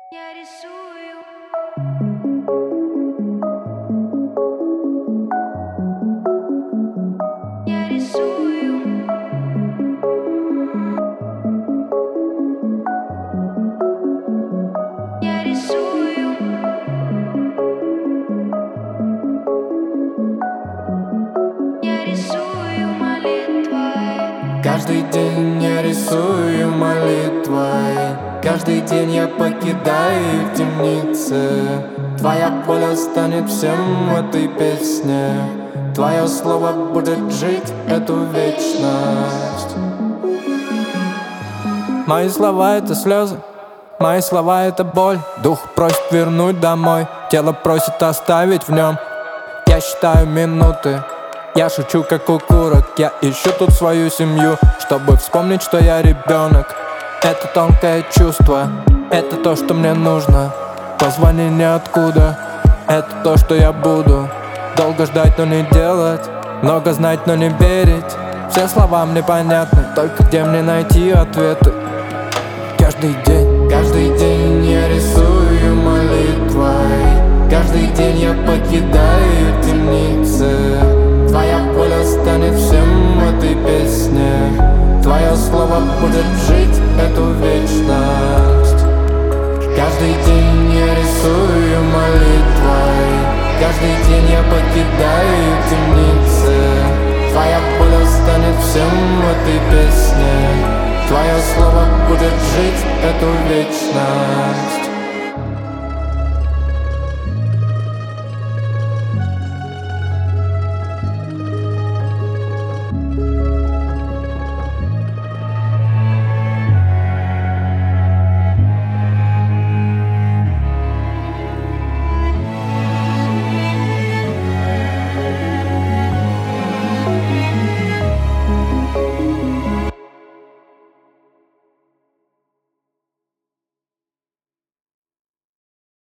Я рисую. Я рисую. Я рисую. Я рисую молитвой. Каждый день я рисую молитвой. Каждый день я покидаю их темницы. Твоя воля станет всем в этой песне. Твое слово будет жить эту вечность. Мои слова — это слезы, мои слова — это боль. Дух просит вернуть домой, тело просит оставить в нем. Я считаю минуты, я шучу как укурок. Я ищу тут свою семью, чтобы вспомнить, что я ребенок. Это тонкое чувство, это то, что мне нужно. Позвони ниоткуда, это то, что я буду. Долго ждать, но не делать, много знать, но не верить. Все слова мне понятны, только где мне найти ответы? Каждый день я рисую молитвой. Каждый день я покидаю темницы. Твоя воля станет всем в этой песне. Твое слово будет жить эту вечность. Каждый день я рисую молитвой. Каждый день я покидаю темницы. Твоя воля станет всем в этой песне. Твое слово будет жить эту вечность.